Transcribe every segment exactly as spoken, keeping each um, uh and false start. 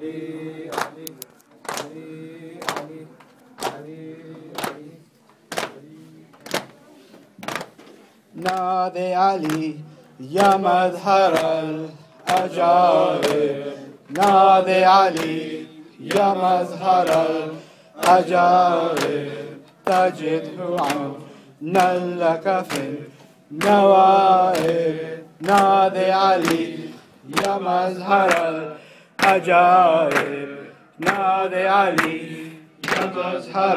Ali, Ali, Ali, Ali, Ali, Ali, نادي علي يا مظهر العجائب نادي علي يا مظهر العجائب تجده عونا لك في النوائب نادي علي يا مظهر العجائب نادي علي يا مظهر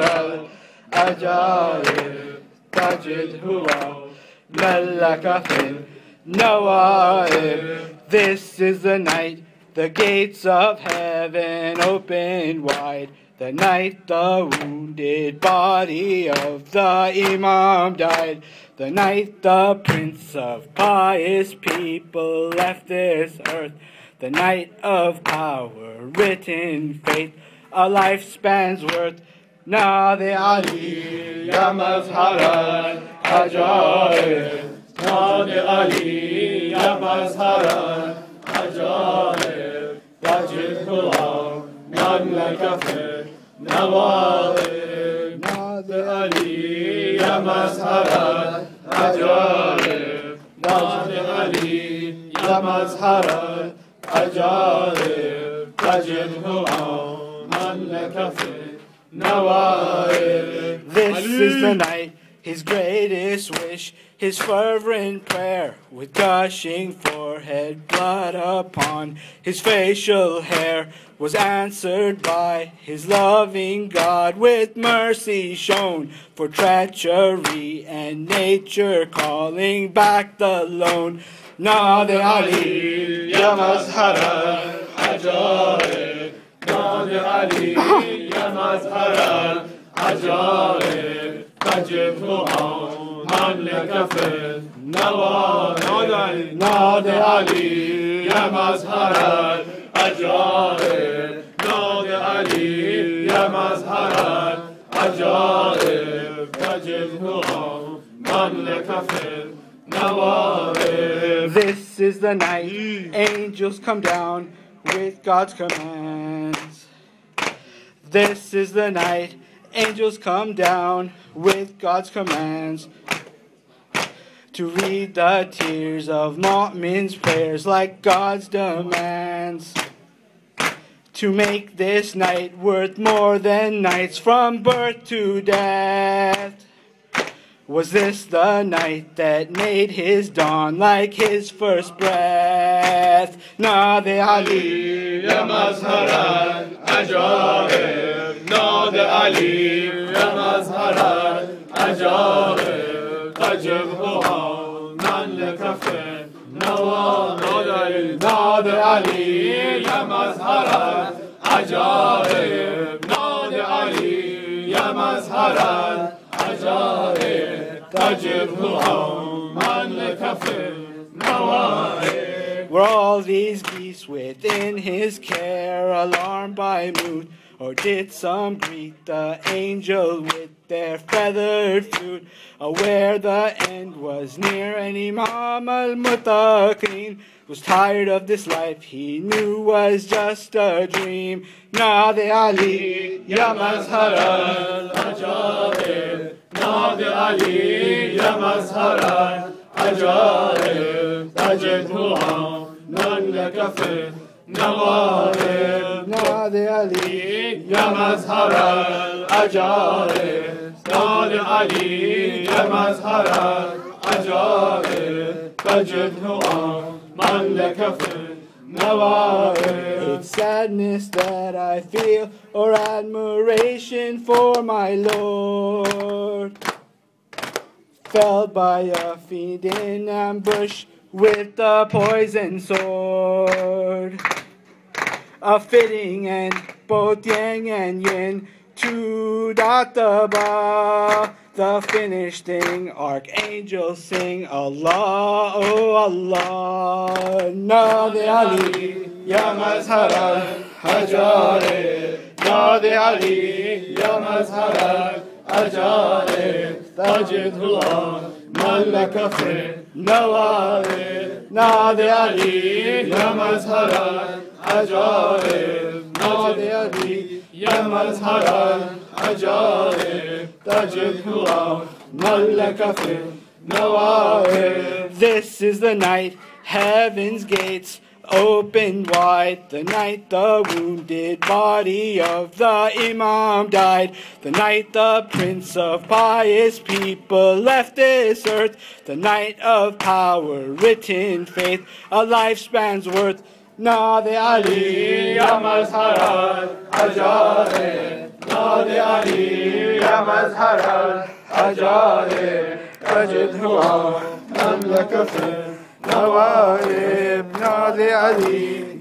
العجائب تجده عونا في النوائب. This is the night the gates of heaven open wide, the night the wounded body of the Imam died, the night the Prince of pious people left this earth, the night of power, written faith, a lifespan's worth. نادي علي يا مظهر العجائب نادي علي يا مظهر العجائب تجده عونا لك في النوائب. نادي علي يا مظهر العجائب نادي علي يا مظهر العجائب تجده عونا لك في النوائب. This is the night, his greatest wish, his fervent prayer, with gushing forehead, blood upon his facial hair, was answered by his loving God, with mercy shown for treachery and nature calling back the lone. نادي علي يا مظهر العجائب نادي علي يا مظهر العجائب تجده عونا لك في النوائب. نادي علي يا مظهر العجائب نادي علي يا مظهر العجائب تجده عونا لك في النوائب. This is the night angels come down with God's commands. This is the night angels come down with God's commands to read the tears of mu'min's prayers like God's demands, to make this night worth more than nights from birth to death. Was this the night that made his dawn like his first breath? نادي علي يا مظهر العجائب نادي علي يا مظهر العجائب تجده عونا لك في النوائب. نادي علي يا مظهر العجائب نادي علي يا مظهر العجائب تجده عونا لك في النوائب. Were all these geese within his care alarmed by mood, or did some greet the angel with their feathered flute, aware the end was near and Imam al-Muttaqin was tired of this life he knew was just a dream. نادي علي يا مظهر العجائب نادي علي يا مظهر العجائب تجده عونا لك في النوائب. نادي علي يا مظهر العجائب نادي علي يا مظهر العجائب تجده عونا لك في النوائب. It's sadness that I feel, or admiration for my Lord, felled by a fiend in ambush with the poison sword, a fitting end both yang and yin to Databa, the finished thing. Archangels sing Allah, oh Allah. Nadi Ali يا مظهر العجائب نادي علي يا مظهر العجائب تجده عونا لك في النوائب. نادي علي يا مظهر العجائب نادي علي يا مظهر العجائب تجده ملك في النوائب. This is the night heaven's gates opened wide, the night the wounded body of the Imam died, the night the Prince of pious people left this earth, the night of power, written faith, a lifespan's worth. Nadi Ali يا مظهر العجائب نادي علي يا مظهر العجائب تجده مملك في نوائب. Nadi Ali